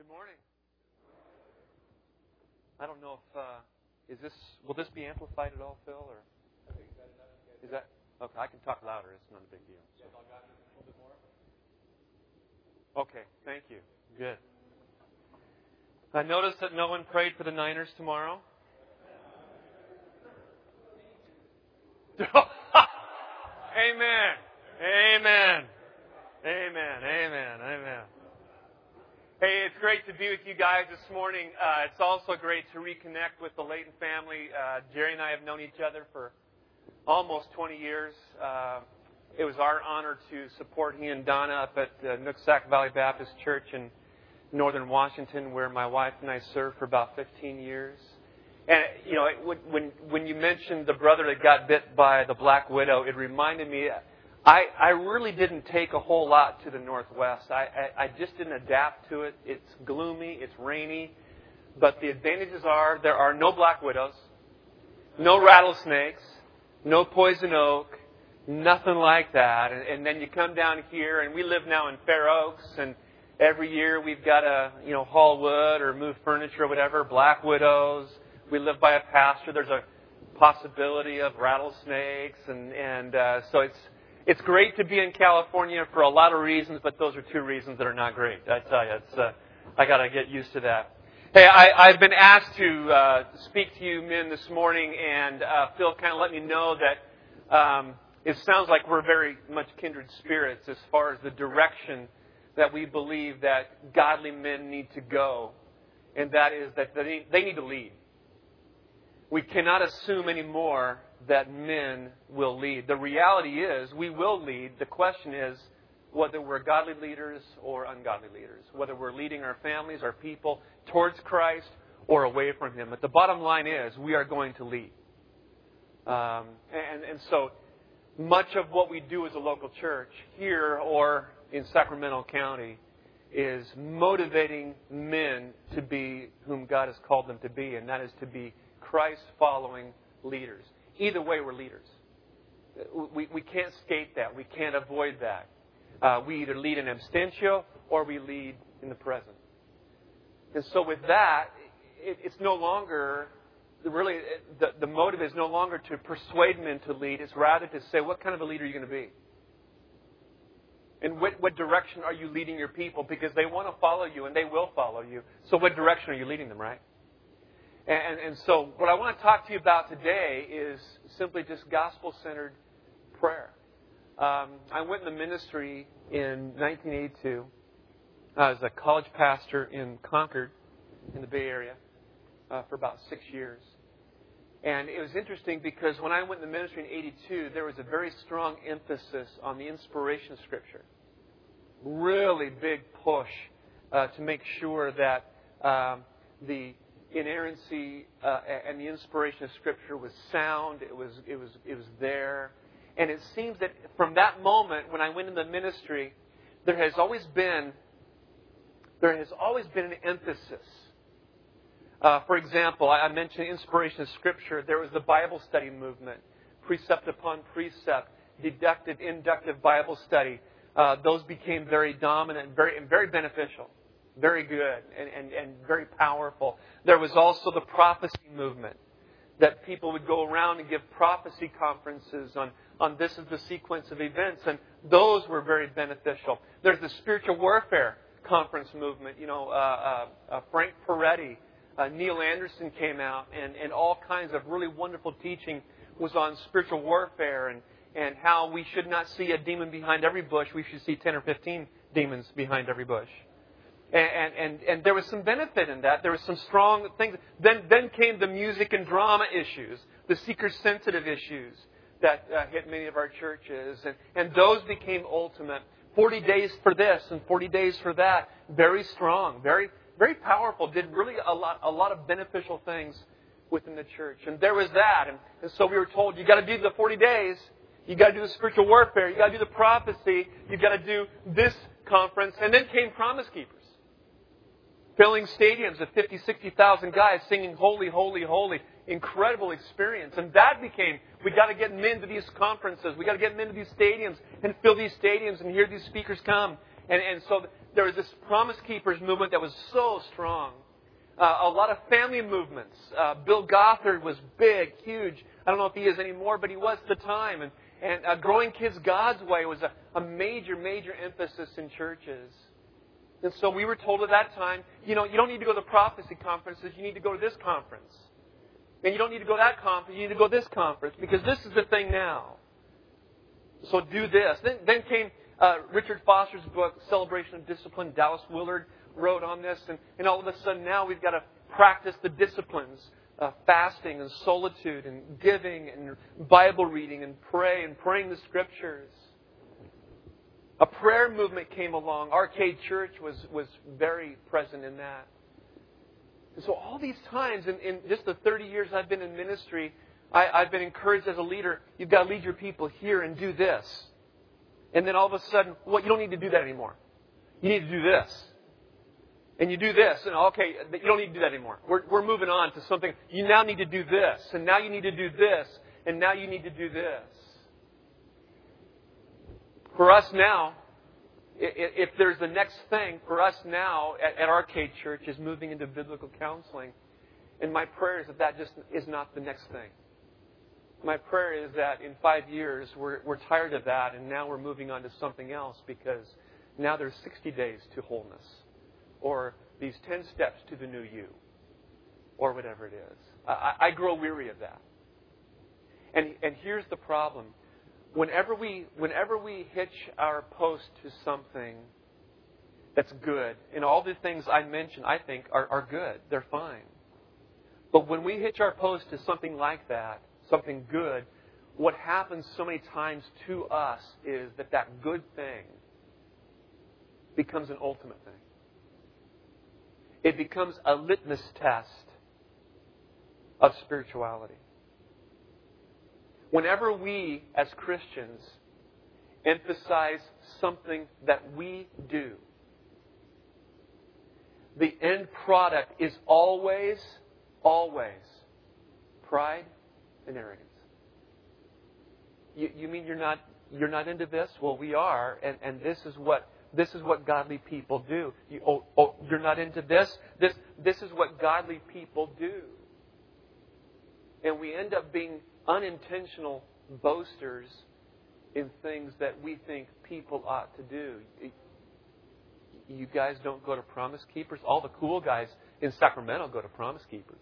Good morning. I don't know if will this be amplified at all, Phil, or is that okay? I can talk louder. It's not a big deal. So. Okay, thank you. Good. I noticed that no one prayed for the Niners tomorrow. Amen. Amen. Amen. Amen. Amen. Hey, it's great to be with you guys this morning. It's also great to reconnect with the Layton family. Jerry and I have known each other for almost 20 years. It was our honor to support he and Donna up at Nooksack Valley Baptist Church in northern Washington, where my wife and I served for about 15 years. And, you know, when you mentioned the brother that got bit by the black widow, it reminded me, I really didn't take a whole lot to the Northwest. I just didn't adapt to it. It's gloomy, it's rainy. But the advantages are there are no black widows, no rattlesnakes, no poison oak, nothing like that. And then you come down here, and we live now in Fair Oaks, and every year we've got to, haul wood or move furniture or whatever, black widows. We live by a pasture. There's a possibility of rattlesnakes, and so it's great to be in California for a lot of reasons, but those are two reasons that are not great. I tell you, I got to get used to that. Hey, I've been asked to speak to you men this morning, and Phil kind of let me know that it sounds like we're very much kindred spirits as far as the direction that we believe that godly men need to go, and that is that they need to lead. We cannot assume anymore that men will lead. The reality is we will lead. The question is whether we're godly leaders or ungodly leaders, whether we're leading our families, our people towards Christ or away from Him. But the bottom line is we are going to lead. And so much of what we do as a local church here or in Sacramento County is motivating men to be whom God has called them to be, and that is to be Christ-following leaders. Either way, we're leaders. We can't escape that. We can't avoid that. We either lead in absentia or we lead in the present. And so with that, it's no longer, really, the motive is no longer to persuade men to lead. It's rather to say, what kind of a leader are you going to be? And what direction are you leading your people? Because they want to follow you, and they will follow you. So what direction are you leading them, right? And so what I want to talk to you about today is simply just gospel-centered prayer. I went in the ministry in 1982. I was a college pastor in Concord, in the Bay Area, for about 6 years. And it was interesting because when I went in the ministry in 82, there was a very strong emphasis on the inspiration of Scripture. Really big push to make sure that the inerrancy and the inspiration of Scripture was sound. It was there. And it seems that from that moment when I went in the ministry, there has always been an emphasis. For example, I mentioned inspiration of Scripture. There was the Bible study movement, precept upon precept, deductive, inductive Bible study. Those became very dominant and very beneficial, very good, and very powerful. There was also the prophecy movement, that people would go around and give prophecy conferences on this is the sequence of events, and those were very beneficial. There's the spiritual warfare conference movement. Frank Peretti, Neil Anderson came out, and all kinds of really wonderful teaching was on spiritual warfare and how we should not see a demon behind every bush. We should see 10 or 15 demons behind every bush. And there was some benefit in that. There was some strong things. Then came the music and drama issues, the seeker-sensitive issues that hit many of our churches. And those became ultimate. 40 days for this and 40 days for that. Very strong, very very powerful, did really a lot of beneficial things within the church. And there was that. And so we were told, you got to do the 40 days. You got to do the spiritual warfare. You got to do the prophecy. You got to do this conference. And then came Promise Keepers. Filling stadiums of 50, 60,000 guys singing Holy, Holy, Holy. Incredible experience. And that became, we got to get men to these conferences. We got to get men to these stadiums and fill these stadiums and hear these speakers come. And so there was this Promise Keepers movement that was so strong. A lot of family movements. Bill Gothard was big, huge. I don't know if he is anymore, but he was at the time. And Growing Kids God's Way was a major, major emphasis in churches. And so we were told at that time, you don't need to go to the prophecy conferences, you need to go to this conference. And you don't need to go to that conference, you need to go to this conference, because this is the thing now. So do this. Then came Richard Foster's book, Celebration of Discipline. Dallas Willard wrote on this. And all of a sudden now we've got to practice the disciplines. Fasting and solitude and giving and Bible reading and praying the Scriptures. A prayer movement came along. Arcade Church was very present in that. And so all these times, in just the 30 years I've been in ministry, I've been encouraged as a leader, you've got to lead your people here and do this. And then all of a sudden, you don't need to do that anymore. You need to do this. And you do this. And okay, you don't need to do that anymore. We're moving on to something. You now need to do this. And now you need to do this. And now you need to do this. For us now, if there's the next thing, for us now at Arcade Church is moving into biblical counseling. And my prayer is that just is not the next thing. My prayer is that in 5 years, we're tired of that, and now we're moving on to something else, because now there's 60 days to wholeness, or these 10 steps to the new you, or whatever it is. I grow weary of that. And here's the problem. Whenever we hitch our post to something that's good, and all the things I mentioned, I think, are good. They're fine. But when we hitch our post to something like that, something good, what happens so many times to us is that good thing becomes an ultimate thing. It becomes a litmus test of spirituality. Whenever we, as Christians, emphasize something that we do, the end product is always pride and arrogance. You mean you're not into this? Well, we are, and this is what godly people do. You're not into this? This is what godly people do. And we end up being unintentional boasters in things that we think people ought to do. You guys don't go to Promise Keepers? All the cool guys in Sacramento go to Promise Keepers.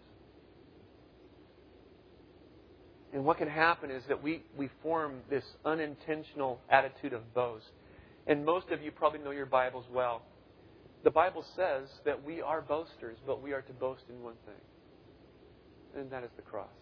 And what can happen is that we form this unintentional attitude of boast. And most of you probably know your Bibles well. The Bible says that we are boasters, but we are to boast in one thing. And that is the cross.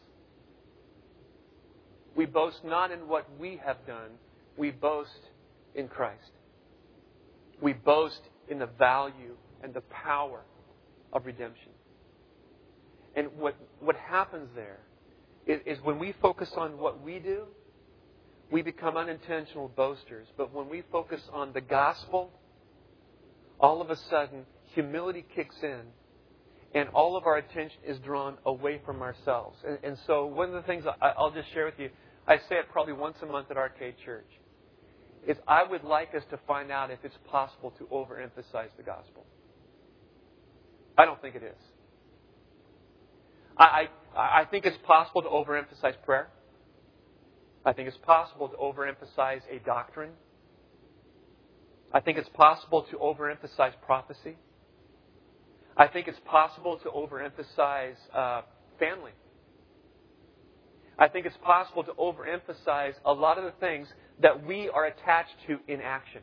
We boast not in what we have done. We boast in Christ. We boast in the value and the power of redemption. And what happens there is when we focus on what we do, we become unintentional boasters. But when we focus on the gospel, all of a sudden, humility kicks in, and all of our attention is drawn away from ourselves. And so one of the things I'll just share with you, I say it probably once a month at Arcade Church, is I would like us to find out if it's possible to overemphasize the gospel. I don't think it is. I think it's possible to overemphasize prayer. I think it's possible to overemphasize a doctrine. I think it's possible to overemphasize prophecy. I think it's possible to overemphasize family. I think it's possible to overemphasize a lot of the things that we are attached to in action.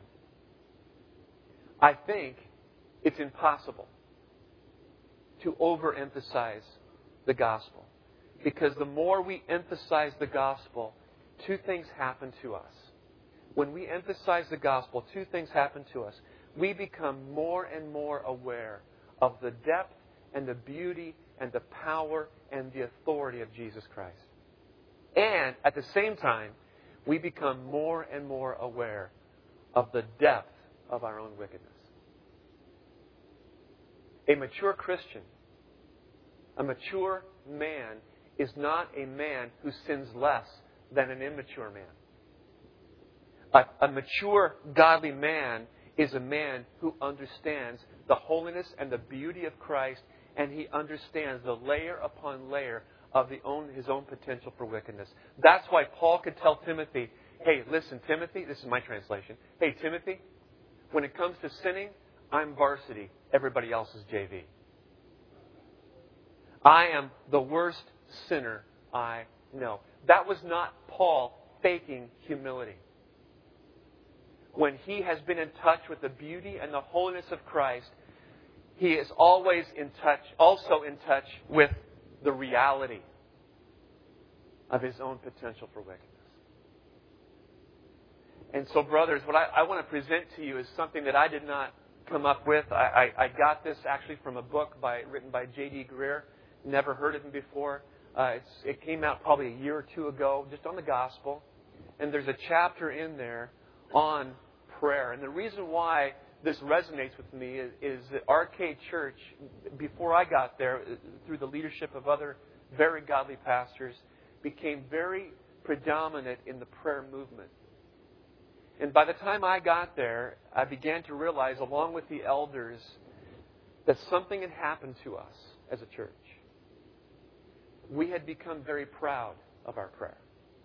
I think it's impossible to overemphasize the gospel. Because the more we emphasize the gospel, two things happen to us. When we emphasize the gospel, two things happen to us. We become more and more aware of the depth and the beauty and the power and the authority of Jesus Christ. And at the same time, we become more and more aware of the depth of our own wickedness. A mature Christian, a mature man, is not a man who sins less than an immature man. A mature, godly man is a man who understands the holiness and the beauty of Christ, and he understands the layer upon layer of his own potential for wickedness. That's why Paul could tell Timothy, hey, listen, Timothy, this is my translation. Hey, Timothy, when it comes to sinning, I'm varsity. Everybody else is JV. I am the worst sinner I know. That was not Paul faking humility. When he has been in touch with the beauty and the holiness of Christ, he is always also in touch with the reality of his own potential for wickedness. And so, brothers, what I want to present to you is something that I did not come up with. I got this actually from a book written by J.D. Greear. Never heard of him before. It came out probably a year or two ago, just on the gospel. And there's a chapter in there on prayer. And the reason why this resonates with me is that Arcade Church, before I got there, through the leadership of other very godly pastors, became very predominant in the prayer movement. And by the time I got there, I began to realize, along with the elders, that something had happened to us as a church. We had become very proud of our prayer.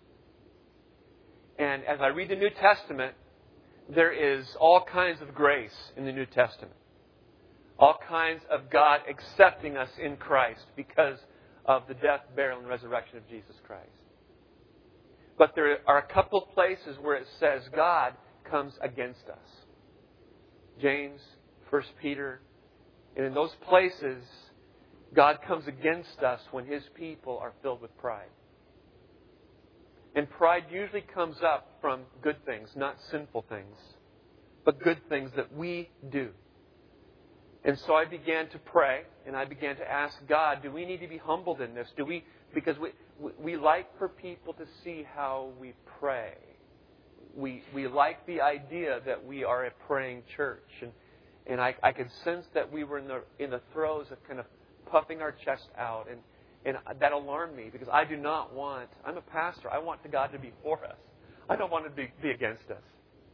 And as I read the New Testament, there is all kinds of grace in the New Testament. All kinds of God accepting us in Christ because of the death, burial, and resurrection of Jesus Christ. But there are a couple of places where it says God comes against us. James, 1 Peter. And in those places, God comes against us when His people are filled with pride. And pride usually comes up from good things, not sinful things, but good things that we do. And so I began to pray, and I began to ask God, do we need to be humbled in this? Because we like for people to see how we pray. We like the idea that we are a praying church. And I could sense that we were in the throes of kind of puffing our chest out. And that alarmed me because I'm a pastor, I want God to be for us. I don't want to be against us.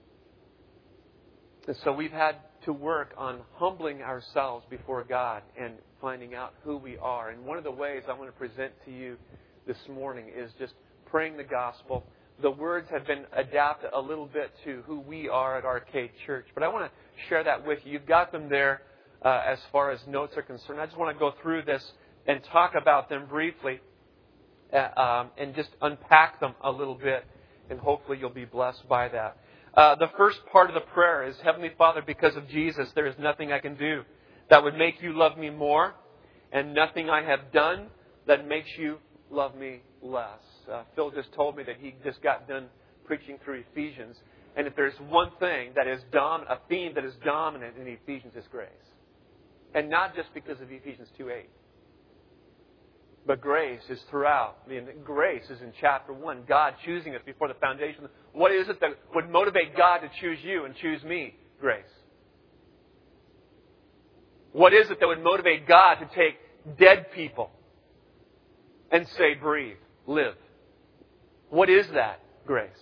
And so we've had to work on humbling ourselves before God and finding out who we are. And one of the ways I want to present to you this morning is just praying the gospel. The words have been adapted a little bit to who we are at Arcade Church. But I want to share that with you. You've got them there as far as notes are concerned. I just want to go through this and talk about them briefly and just unpack them a little bit. And hopefully you'll be blessed by that. The first part of the prayer is, Heavenly Father, because of Jesus, there is nothing I can do that would make you love me more, and nothing I have done that makes you love me less. Phil just told me that he just got done preaching through Ephesians, and if there's one thing that is a theme that is dominant in Ephesians, is grace. And not just because of Ephesians 2:8. But grace is throughout. I mean, grace is in chapter 1. God choosing us before the foundation. What is it that would motivate God to choose you and choose me? Grace. What is it that would motivate God to take dead people and say, breathe, live? What is that? Grace.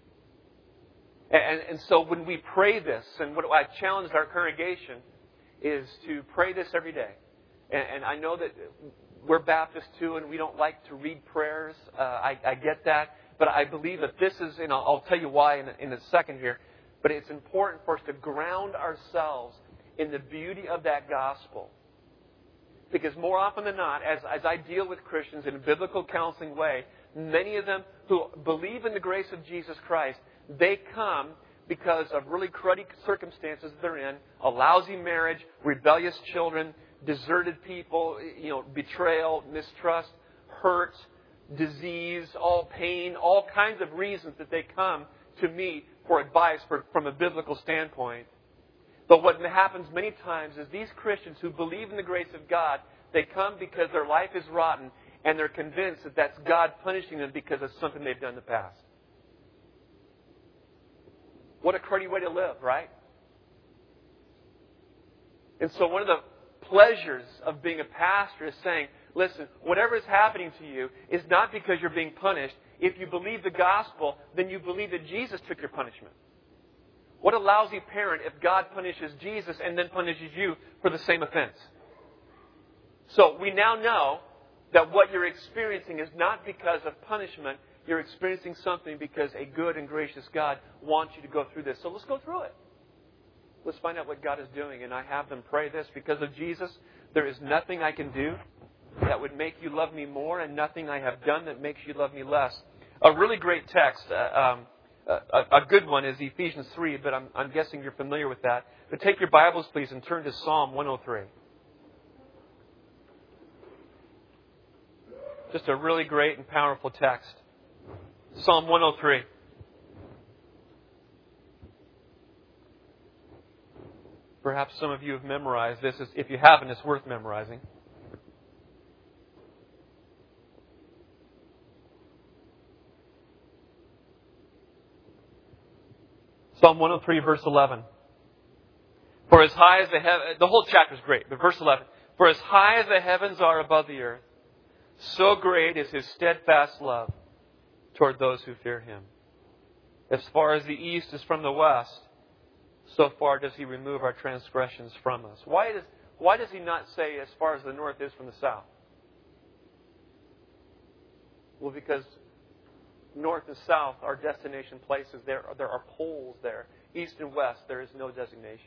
And so when we pray this, and what I challenge our congregation is to pray this every day. And I know that we're Baptists too, and we don't like to read prayers. I get that. But I believe that this is, and I'll tell you why in a second here, but it's important for us to ground ourselves in the beauty of that gospel. Because more often than not, as I deal with Christians in a biblical counseling way, many of them who believe in the grace of Jesus Christ, they come because of really cruddy circumstances they're in, a lousy marriage, rebellious children, deserted people, betrayal, mistrust, hurt, disease, all pain, all kinds of reasons that they come to me for advice from a biblical standpoint. But what happens many times is these Christians who believe in the grace of God, they come because their life is rotten and they're convinced that that's God punishing them because of something they've done in the past. What a cruddy way to live, right? And so one of the pleasures of being a pastor is saying, listen, whatever is happening to you is not because you're being punished. If you believe the gospel, then you believe that Jesus took your punishment. What a lousy parent if God punishes Jesus and then punishes you for the same offense. So we now know that what you're experiencing is not because of punishment. You're experiencing something because a good and gracious God wants you to go through this. So let's go through it. Let's find out what God is doing. And I have them pray this. Because of Jesus, there is nothing I can do that would make you love me more, and nothing I have done that makes you love me less. A really great text, a good one, is Ephesians 3, but I'm guessing you're familiar with that. But take your Bibles, please, and turn to Psalm 103. Just a really great and powerful text. Psalm 103. Perhaps some of you have memorized this. If you haven't, it's worth memorizing. Psalm 103, verse 11. For as high as the whole chapter is great, but verse 11. For as high as the heavens are above the earth, so great is His steadfast love toward those who fear Him. As far as the east is from the west, so far does He remove our transgressions from us. Why does He not say as far as the north is from the south? Well, because north and south are destination places. There are poles there. East and west, there is no designation.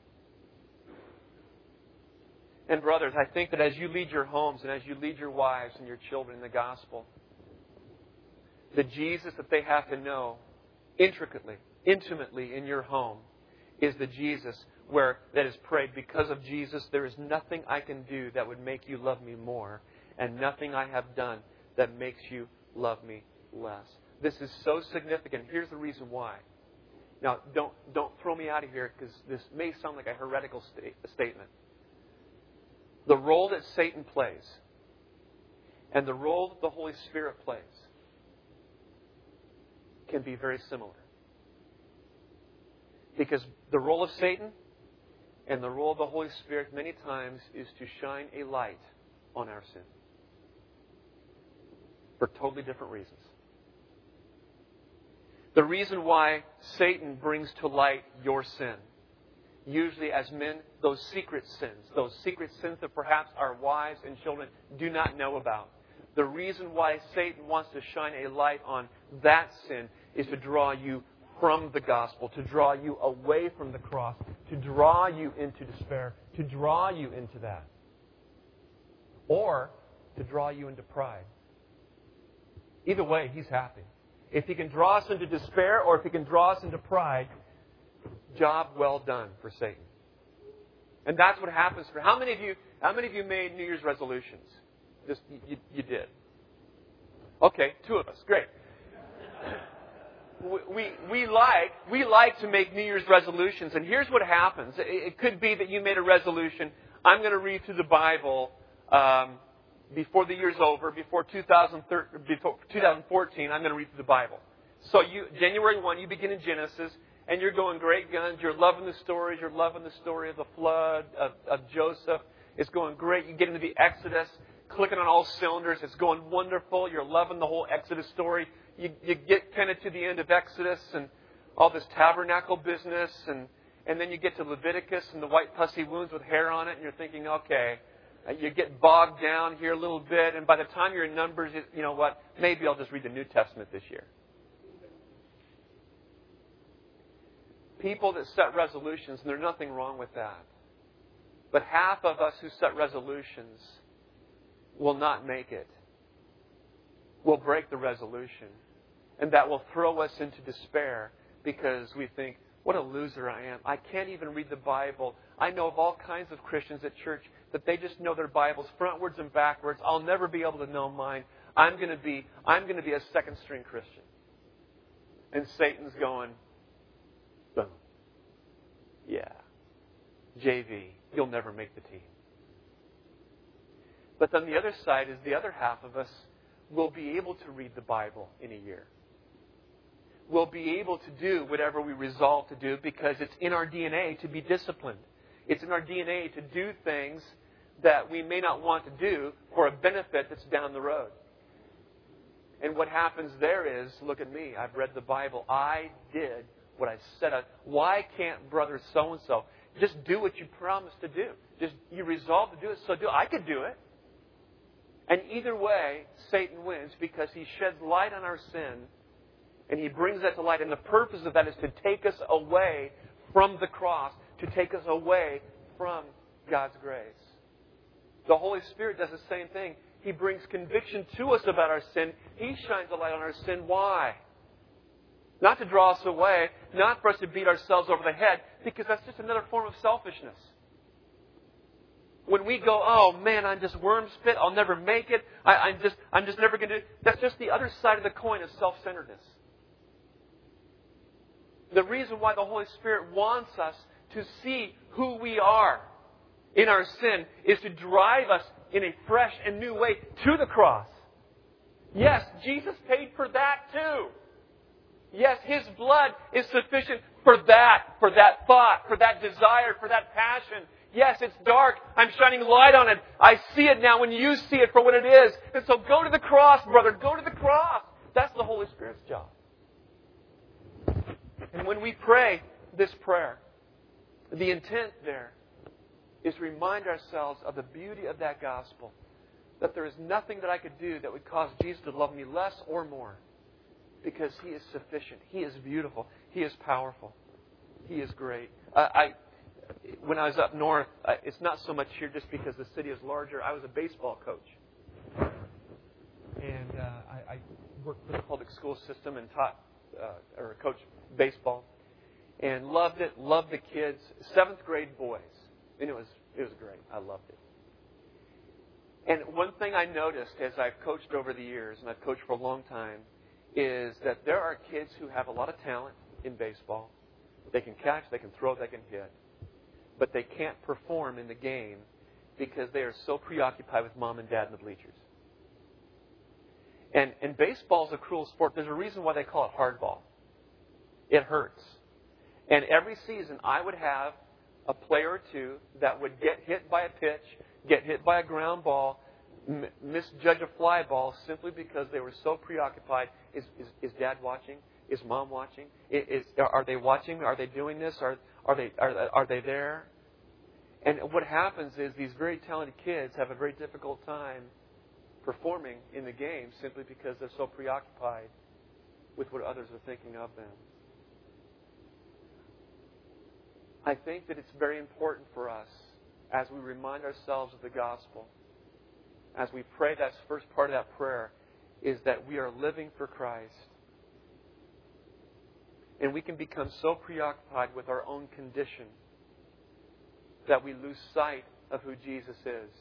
And brothers, I think that as you lead your homes and as you lead your wives and your children in the gospel, the Jesus that they have to know intricately, intimately in your home is the Jesus that is prayed, because of Jesus, there is nothing I can do that would make you love me more, and nothing I have done that makes you love me less. This is so significant. Here's the reason why. Now, don't throw me out of here, because this may sound like a heretical statement. The role that Satan plays and the role that the Holy Spirit plays can be very similar. Because the role of Satan and the role of the Holy Spirit many times is to shine a light on our sin. For totally different reasons. The reason why Satan brings to light your sin, usually as men, those secret sins that perhaps our wives and children do not know about. The reason why Satan wants to shine a light on that sin is to draw you from the gospel, to draw you away from the cross, to draw you into despair, to draw you into that. Or to draw you into pride. Either way, he's happy. If he can draw us into despair or if he can draw us into pride, job well done for Satan. And that's what happens for how many of you made New Year's resolutions? Just you did. Okay, 2 of us. Great. We like to make New Year's resolutions, and here's what happens. It could be that you made a resolution. I'm going to read through the Bible before the year's over, before 2014. I'm going to read through the Bible. So January 1, you begin in Genesis, and you're going great guns. You're loving the stories. You're loving the story of the flood, of Joseph. It's going great. You get into the Exodus, clicking on all cylinders. It's going wonderful. You're loving the whole Exodus story. You get kind of to the end of Exodus and all this tabernacle business, and then you get to Leviticus and the white pussy wounds with hair on it, and you're thinking, okay, you get bogged down here a little bit, and by the time you're in Numbers, you know what, maybe I'll just read the New Testament this year. People that set resolutions, and there's nothing wrong with that. But half of us who set resolutions will not make it. We'll break the resolution. And that will throw us into despair because we think, what a loser I am. I can't even read the Bible. I know of all kinds of Christians at church that they just know their Bibles frontwards and backwards. I'll never be able to know mine. I'm going to be a second-string Christian. And Satan's going, boom. Yeah. JV, you'll never make the team. But then the other side is the other half of us will be able to read the Bible in a year. We'll be able to do whatever we resolve to do because it's in our DNA to be disciplined. It's in our DNA to do things that we may not want to do for a benefit that's down the road. And what happens there is, look at me, I've read the Bible. I did what I said. Why can't brother so-and-so just do what you promised to do? Just you resolve to do it, so do it. I could do it. And either way, Satan wins because he sheds light on our sin and he brings that to light. And the purpose of that is to take us away from the cross, to take us away from God's grace. The Holy Spirit does the same thing. He brings conviction to us about our sin. He shines a light on our sin. Why? Not to draw us away, not for us to beat ourselves over the head, because that's just another form of selfishness. When we go, oh man, I'm just worm spit, I'll never make it, I'm just never going to do it. That's just the other side of the coin of self-centeredness. The reason why the Holy Spirit wants us to see who we are in our sin is to drive us in a fresh and new way to the cross. Yes, Jesus paid for that too. Yes, His blood is sufficient for that thought, for that desire, for that passion. Yes, it's dark. I'm shining light on it. I see it now when you see it for what it is. And so go to the cross, brother. Go to the cross. That's the Holy Spirit's job. And when we pray this prayer, the intent there is to remind ourselves of the beauty of that gospel. That there is nothing that I could do that would cause Jesus to love me less or more. Because He is sufficient. He is beautiful. He is powerful. He is great. When I was up north, it's not so much here just because the city is larger. I was a baseball coach. And I worked for the public school system and taught or coached baseball. And loved it. Loved the kids. 7th grade boys. And it was great. I loved it. And one thing I noticed as I've coached over the years, and I've coached for a long time, is that there are kids who have a lot of talent in baseball. They can catch, they can throw, they can hit. But they can't perform in the game because they are so preoccupied with mom and dad in the bleachers. And baseball is a cruel sport. There's a reason why they call it hardball. It hurts. And every season I would have a player or two that would get hit by a pitch, get hit by a ground ball, misjudge a fly ball simply because they were so preoccupied. Is Dad watching? Is Mom watching? Are they watching? Are they doing this? Are they there? And what happens is these very talented kids have a very difficult time performing in the game simply because they're so preoccupied with what others are thinking of them. I think that it's very important for us as we remind ourselves of the gospel, as we pray that first part of that prayer, is that we are living for Christ. And we can become so preoccupied with our own condition that we lose sight of who Jesus is.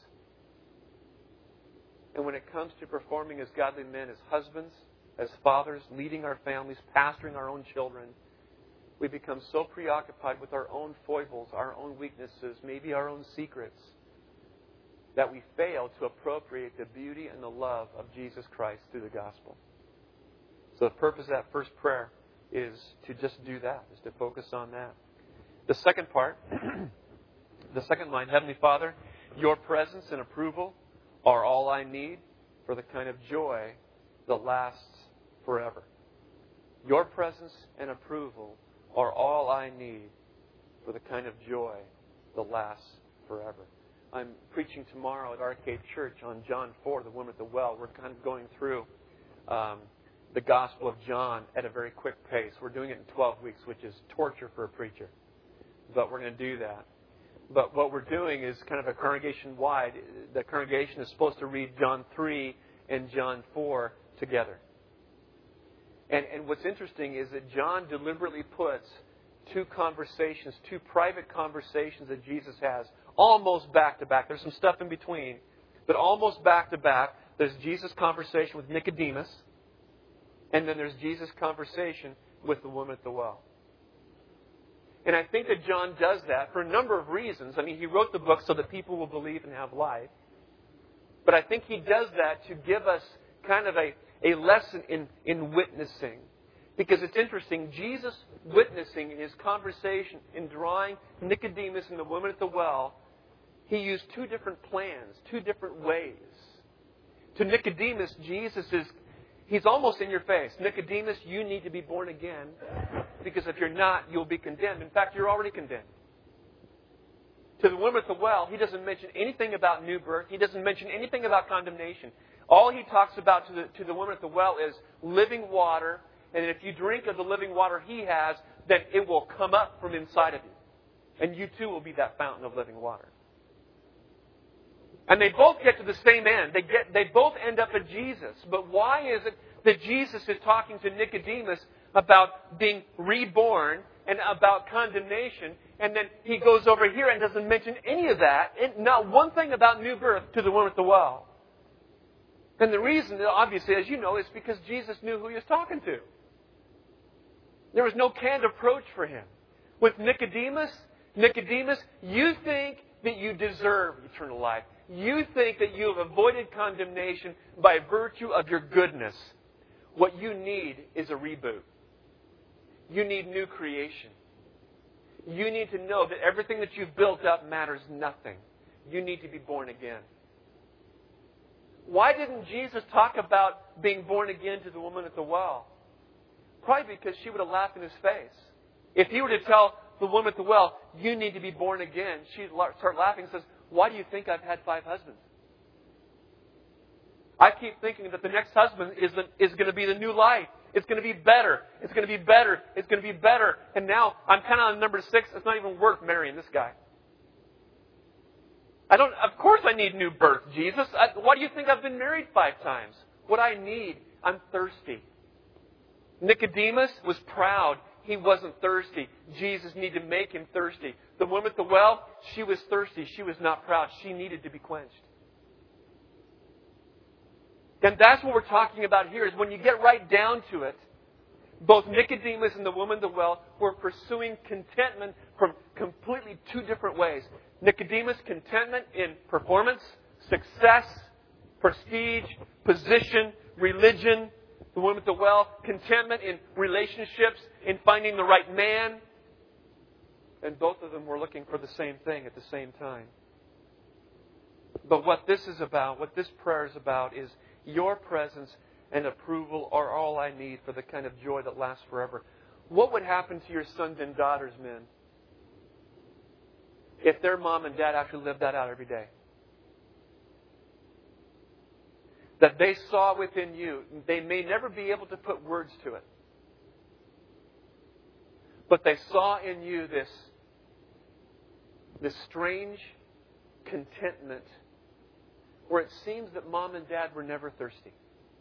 And when it comes to performing as godly men, as husbands, as fathers, leading our families, pastoring our own children, we become so preoccupied with our own foibles, our own weaknesses, maybe our own secrets, that we fail to appropriate the beauty and the love of Jesus Christ through the gospel. So the purpose of that first prayer is to just do that, is to focus on that. The second part, the second line, Heavenly Father, Your presence and approval are all I need for the kind of joy that lasts forever. Your presence and approval are all I need for the kind of joy that lasts forever. I'm preaching tomorrow at Arcade Church on John 4, the woman at the well. We're kind of going through the Gospel of John at a very quick pace. We're doing it in 12 weeks, which is torture for a preacher. But we're going to do that. But what we're doing is kind of a congregation-wide. The congregation is supposed to read John 3 and John 4 together. And what's interesting is that John deliberately puts two private conversations that Jesus has, almost back to back. There's some stuff in between, but almost back to back. There's Jesus' conversation with Nicodemus, and then there's Jesus' conversation with the woman at the well. And I think that John does that for a number of reasons. I mean, he wrote the book so that people will believe and have life. But I think he does that to give us kind of a lesson in witnessing. Because it's interesting, Jesus witnessing in his conversation, in drawing Nicodemus and the woman at the well, he used two different plans, two different ways. To Nicodemus, he's almost in your face. Nicodemus, you need to be born again. because if you're not, you'll be condemned. In fact, you're already condemned. To the woman at the well, He doesn't mention anything about new birth. He doesn't mention anything about condemnation. All He talks about to the woman at the well is living water, and if you drink of the living water He has, then it will come up from inside of you. And you too will be that fountain of living water. And they both get to the same end. They both end up at Jesus. But why is it that Jesus is talking to Nicodemus about being reborn and about condemnation, and then He goes over here and doesn't mention any of that, and not one thing about new birth to the woman at the well? And the reason, obviously, as you know, is because Jesus knew who He was talking to. There was no canned approach for Him. With Nicodemus, you think that you deserve eternal life. You think that you have avoided condemnation by virtue of your goodness. What you need is a reboot. You need new creation. You need to know that everything that you've built up matters nothing. You need to be born again. Why didn't Jesus talk about being born again to the woman at the well? Probably because she would have laughed in His face. If He were to tell the woman at the well, you need to be born again, she'd start laughing and says, why do you think I've had 5 husbands? I keep thinking that the next husband is going to be the new life. It's going to be better. It's going to be better. It's going to be better. And now I'm kind of on number 6. It's not even worth marrying this guy. Of course I need new birth, Jesus. Why do you think I've been married 5 times? What I need, I'm thirsty. Nicodemus was proud. He wasn't thirsty. Jesus needed to make him thirsty. The woman at the well, she was thirsty. She was not proud. She needed to be quenched. And that's what we're talking about here, is when you get right down to it, both Nicodemus and the woman at the well were pursuing contentment from completely 2 different ways. Nicodemus, contentment in performance, success, prestige, position, religion. The woman at the well, contentment in relationships, in finding the right man. And both of them were looking for the same thing at the same time. But what this is about, what this prayer is about, is your presence and approval are all I need for the kind of joy that lasts forever. What would happen to your sons and daughters, men, if their mom and dad actually lived that out every day? That they saw within you. They may never be able to put words to it. But they saw in you this strange contentment where it seems that mom and dad were never thirsty.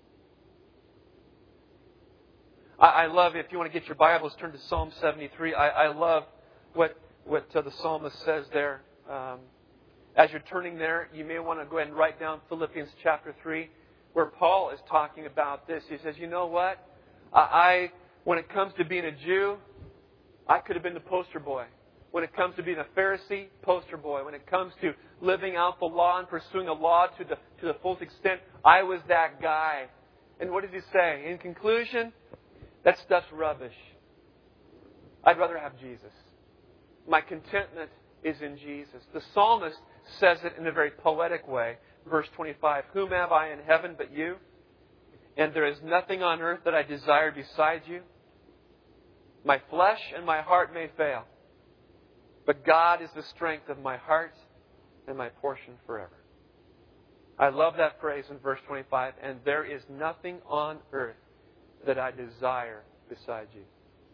I love, if you want to get your Bibles, turn to Psalm 73. I love what the psalmist says there. As you're turning there, you may want to go ahead and write down Philippians chapter 3, where Paul is talking about this. He says, you know what? When it comes to being a Jew, I could have been the poster boy. When it comes to being a Pharisee, poster boy. When it comes to living out the law and pursuing the law to the fullest extent, I was that guy. And what does he say? In conclusion, that stuff's rubbish. I'd rather have Jesus. My contentment is in Jesus. The psalmist says it in a very poetic way. Verse 25, whom have I in heaven but you? And there is nothing on earth that I desire besides you. My flesh and my heart may fail, but God is the strength of my heart and my portion forever. I love that phrase in verse 25, and there is nothing on earth that I desire besides you.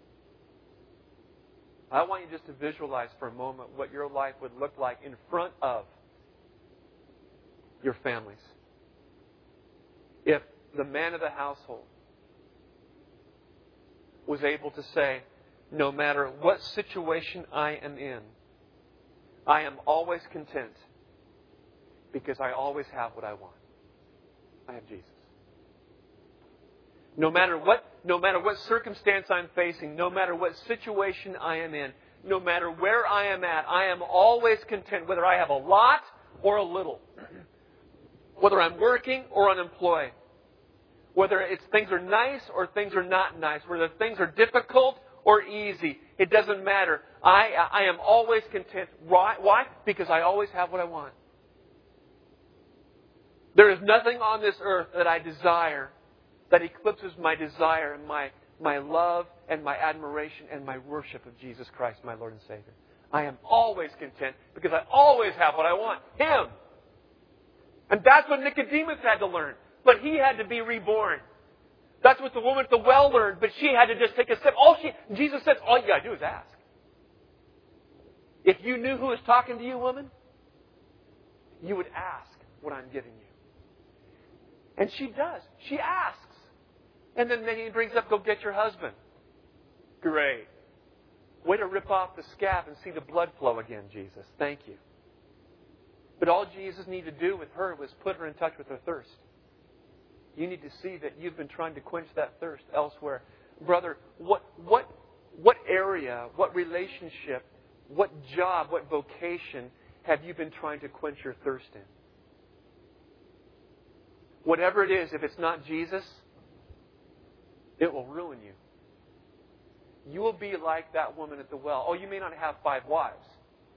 I want you just to visualize for a moment what your life would look like in front of your families. If the man of the household was able to say, no matter what situation I am in, I am always content because I always have what I want. I have Jesus. No matter what circumstance I'm facing, no matter what situation I am in, no matter where I am at, I am always content, whether I have a lot or a little. Whether I'm working or unemployed. Whether things are nice or things are not nice. Whether things are difficult or easy. It doesn't matter. I am always content. Why? Because I always have what I want. There is nothing on this earth that I desire that eclipses my desire and my love and my admiration and my worship of Jesus Christ, my Lord and Savior. I am always content because I always have what I want. Him. And that's what Nicodemus had to learn. But he had to be reborn. That's what the woman at the well learned, but she had to just take a step. Jesus says, all you got to do is ask. If you knew who was talking to you, woman, you would ask what I'm giving you. And she does. She asks. And then he brings up, go get your husband. Great. Way to rip off the scab and see the blood flow again, Jesus. Thank you. But all Jesus needed to do with her was put her in touch with her thirst. You need to see that you've been trying to quench that thirst elsewhere. Brother, what area, what relationship, what job, what vocation have you been trying to quench your thirst in? Whatever it is, if it's not Jesus, it will ruin you. You will be like that woman at the well. Oh, you may not have 5 wives.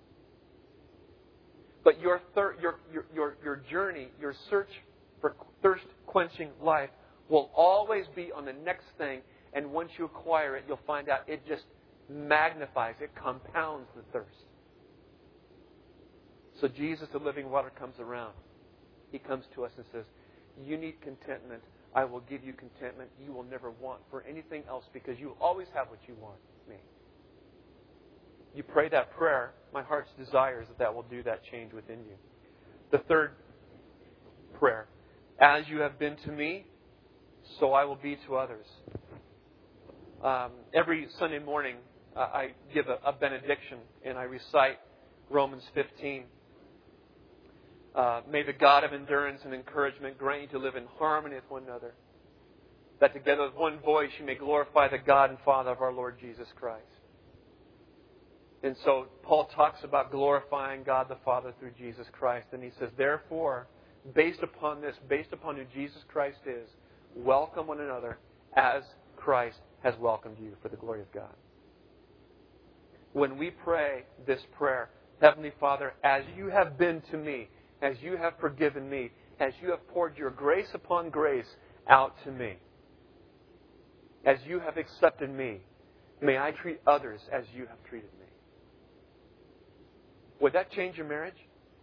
But your journey, your search for thirst-quenching life will always be on the next thing. And once you acquire it, you'll find out it just magnifies, it compounds the thirst. So Jesus, the living water, comes around. He comes to us and says, you need contentment. I will give you contentment. You will never want for anything else because you always have what you want, me. You pray that prayer, my heart's desire is that will do that change within you. The third prayer, as you have been to me, so I will be to others. Every Sunday morning, I give a benediction and I recite Romans 15. May the God of endurance and encouragement grant you to live in harmony with one another, that together with one voice you may glorify the God and Father of our Lord Jesus Christ. And so Paul talks about glorifying God the Father through Jesus Christ. And he says, therefore, based upon this, based upon who Jesus Christ is, welcome one another as Christ has welcomed you for the glory of God. When we pray this prayer, Heavenly Father, as you have been to me, as you have forgiven me, as you have poured your grace upon grace out to me, as you have accepted me, may I treat others as you have treated me. Would that change your marriage?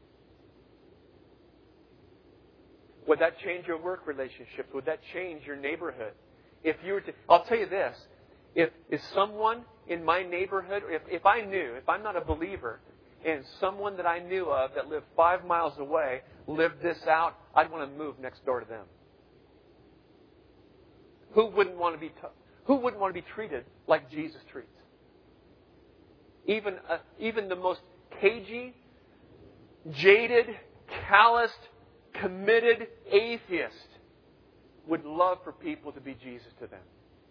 Would that change your work relationships? Would that change your neighborhood? If you were to, I'll tell you this, if someone in my neighborhood, if I knew, if I'm not a believer, and someone that I knew of that lived 5 miles away lived this out, I'd want to move next door to them. Who wouldn't want to be treated like Jesus treats? Even the most cagey, jaded, calloused, committed atheist would love for people to be Jesus to them.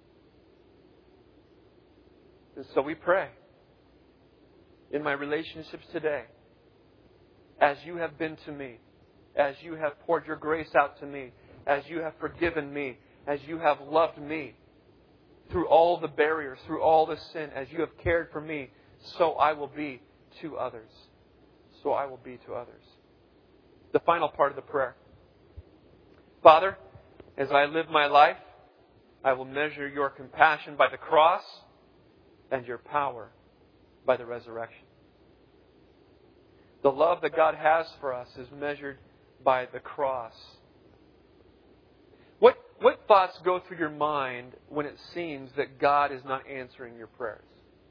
And so we pray. In my relationships today, as you have been to me, as you have poured your grace out to me, as you have forgiven me, as you have loved me through all the barriers, through all the sin, as you have cared for me, so I will be to others. So I will be to others. The final part of the prayer. Father, as I live my life, I will measure your compassion by the cross and your power by the resurrection. The love that God has for us is measured by the cross. What thoughts go through your mind when it seems that God is not answering your prayers?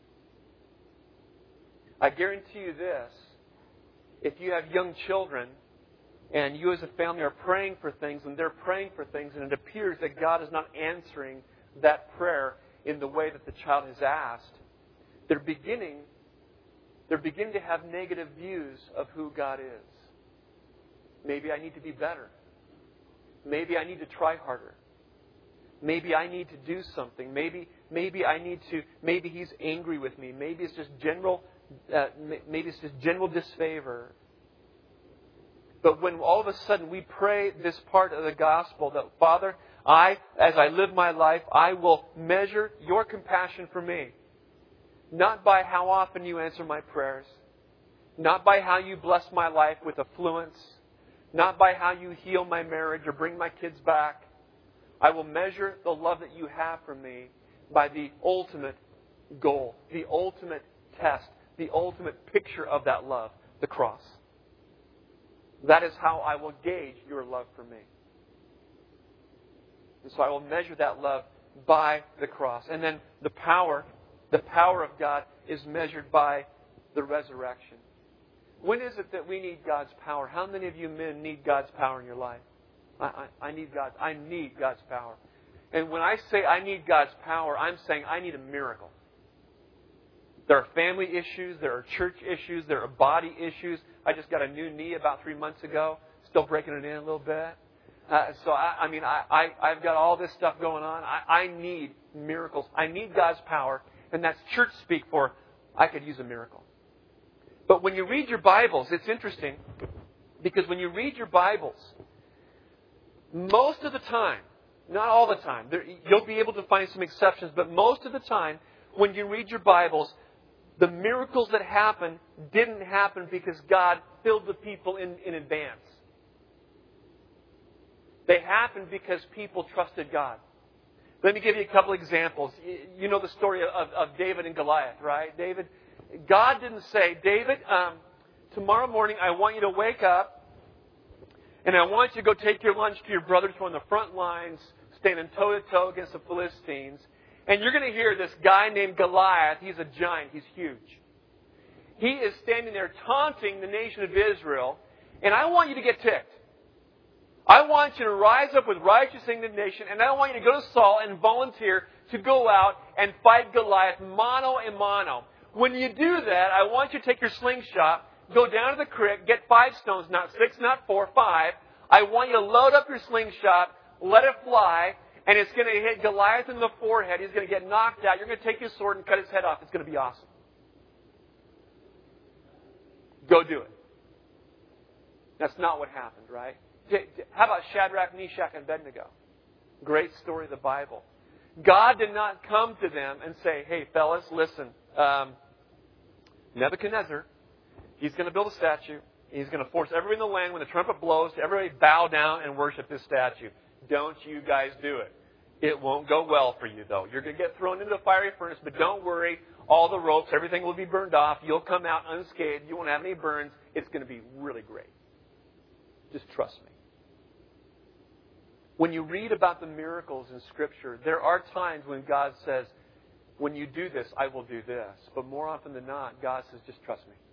I guarantee you this. If you have young children and you as a family are praying for things and they're praying for things and it appears that God is not answering that prayer in the way that the child has asked, they're beginning to have negative views of who God is. Maybe I need to be better. Maybe I need to try harder. Maybe I need to do something. Maybe he's angry with me. Maybe it's just general disfavor. But when all of a sudden we pray this part of the gospel that, Father, as I live my life, I will measure your compassion for me. Not by how often you answer my prayers. Not by how you bless my life with affluence. Not by how you heal my marriage or bring my kids back. I will measure the love that you have for me by the ultimate goal, the ultimate test, the ultimate picture of that love, the cross. That is how I will gauge your love for me. And so I will measure that love by the cross. And then the power of God is measured by the resurrection. When is it that we need God's power? How many of you men need God's power in your life? I need God's power. And when I say I need God's power, I'm saying I need a miracle. There are family issues, there are church issues, there are body issues. I just got a new knee about 3 months ago, still breaking it in a little bit. I've got all this stuff going on. I need miracles. I need God's power, and that's church speak for I could use a miracle. But when you read your Bibles, it's interesting, because when you read your Bibles, most of the time, not all the time, you'll be able to find some exceptions, but most of the time, when you read your Bibles, the miracles that happen didn't happen because God filled the people in advance. They happened because people trusted God. Let me give you a couple examples. You know the story of David and Goliath, right? God didn't say, David, tomorrow morning I want you to wake up and I want you to go take your lunch to your brothers who are on the front lines, standing toe-to-toe against the Philistines. And you're going to hear this guy named Goliath. He's a giant. He's huge. He is standing there taunting the nation of Israel. And I want you to get ticked. I want you to rise up with righteous indignation. And I want you to go to Saul and volunteer to go out and fight Goliath mano a mano. When you do that, I want you to take your slingshot, go down to the creek, get 5 stones, not 6, not 4, 5. I want you to load up your slingshot, let it fly, and it's going to hit Goliath in the forehead. He's going to get knocked out. You're going to take your sword and cut his head off. It's going to be awesome. Go do it. That's not what happened, right? How about Shadrach, Meshach, and Abednego? Great story of the Bible. God did not come to them and say, hey, fellas, listen, Nebuchadnezzar, he's going to build a statue. He's going to force everybody in the land, when the trumpet blows, to everybody bow down and worship this statue. Don't you guys do it. It won't go well for you, though. You're going to get thrown into the fiery furnace, but don't worry. All the ropes, everything will be burned off. You'll come out unscathed. You won't have any burns. It's going to be really great. Just trust me. When you read about the miracles in Scripture, there are times when God says, when you do this, I will do this. But more often than not, God says, just trust me.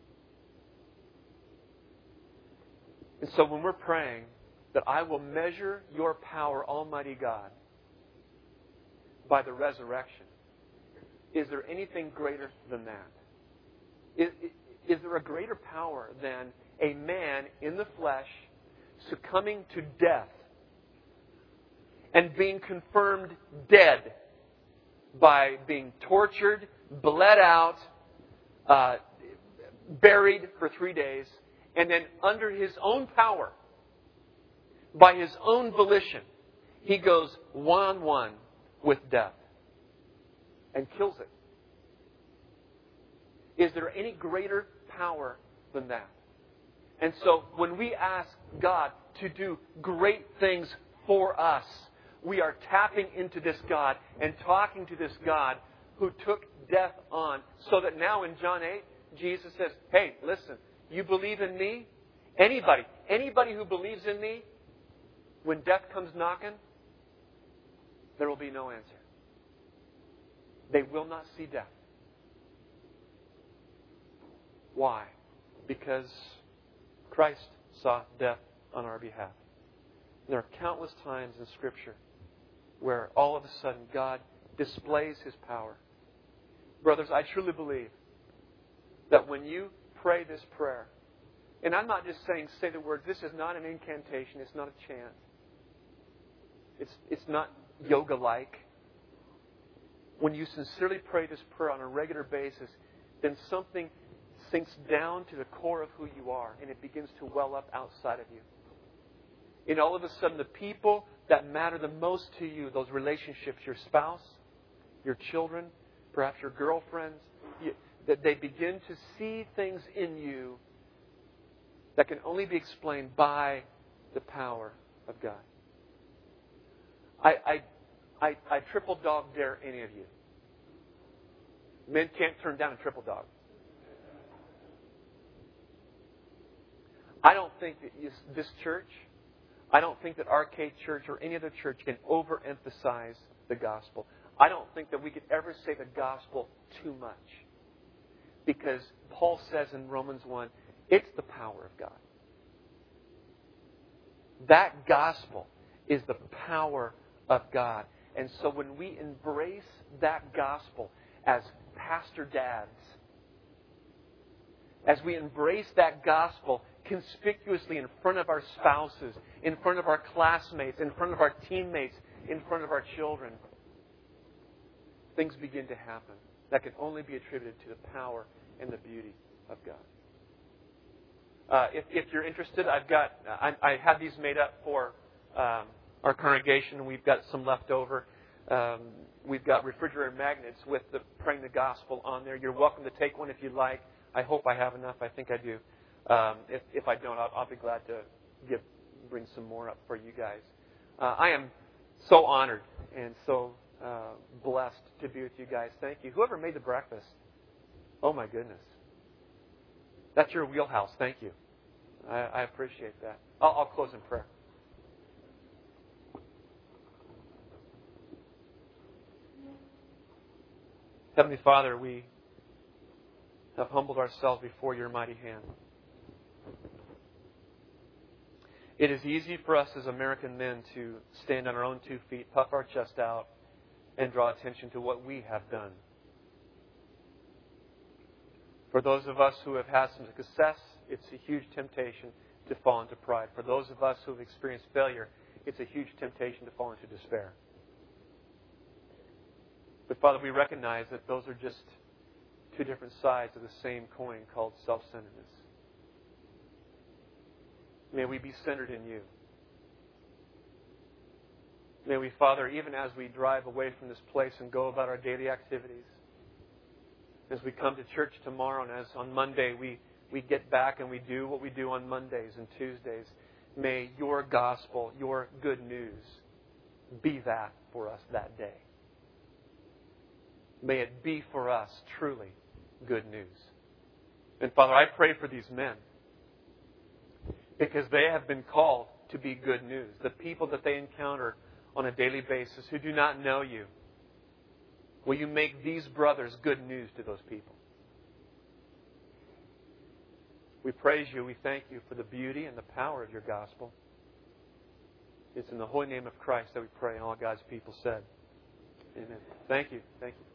And so when we're praying that I will measure your power, Almighty God, by the resurrection, is there anything greater than that? Is there a greater power than a man in the flesh succumbing to death and being confirmed dead by being tortured, bled out, buried for 3 days, and then under his own power, by his own volition, he goes one-on-one with death and kills it? Is there any greater power than that? And so when we ask God to do great things for us, we are tapping into this God and talking to this God who took death on, so that now in John 8, Jesus says, hey, listen, you believe in me? Anybody who believes in me, when death comes knocking, there will be no answer. They will not see death. Why? Because Christ saw death on our behalf. There are countless times in Scripture where all of a sudden God displays His power. Brothers, I truly believe that when you pray this prayer, and I'm not just saying say the words, this is not an incantation, it's not a chant. It's not yoga-like. When you sincerely pray this prayer on a regular basis, then something sinks down to the core of who you are, and it begins to well up outside of you. And all of a sudden, the people that matter the most to you, those relationships, your spouse, your children, perhaps your girlfriends, that they begin to see things in you that can only be explained by the power of God. I triple dog dare any of you. Men can't turn down a triple dog. I don't think that this church, I don't think that Arcade Church or any other church can overemphasize the gospel. I don't think that we could ever say the gospel too much. Because Paul says in Romans 1, it's the power of God. That gospel is the power of God. And so when we embrace that gospel as pastor dads, as we embrace that gospel conspicuously in front of our spouses, in front of our classmates, in front of our teammates, in front of our children, things begin to happen that can only be attributed to the power and the beauty of God. If you're interested, I have these made up for our congregation. We've got some left over. We've got refrigerator magnets with the Praying the Gospel on there. You're welcome to take one if you'd like. I hope I have enough. I think I do. If I don't, I'll be glad to bring some more up for you guys. I am so honored and so blessed to be with you guys. Thank you. Whoever made the breakfast, oh my goodness. That's your wheelhouse. Thank you. I appreciate that. I'll close in prayer. Heavenly Father, we have humbled ourselves before your mighty hand. It is easy for us as American men to stand on our own 2 feet, puff our chest out, and draw attention to what we have done. For those of us who have had some success, it's a huge temptation to fall into pride. For those of us who have experienced failure, it's a huge temptation to fall into despair. But Father, we recognize that those are just 2 different sides of the same coin called self-centeredness. May we be centered in you. May we, Father, even as we drive away from this place and go about our daily activities, as we come to church tomorrow and as on Monday we get back and we do what we do on Mondays and Tuesdays, may your gospel, your good news, be that for us that day. May it be for us truly good news. And Father, I pray for these men because they have been called to be good news. The people that they encounter on a daily basis who do not know you, will you make these brothers good news to those people? We praise you. We thank you for the beauty and the power of your gospel. It's in the holy name of Christ that we pray, and all God's people said, amen. Thank you. Thank you.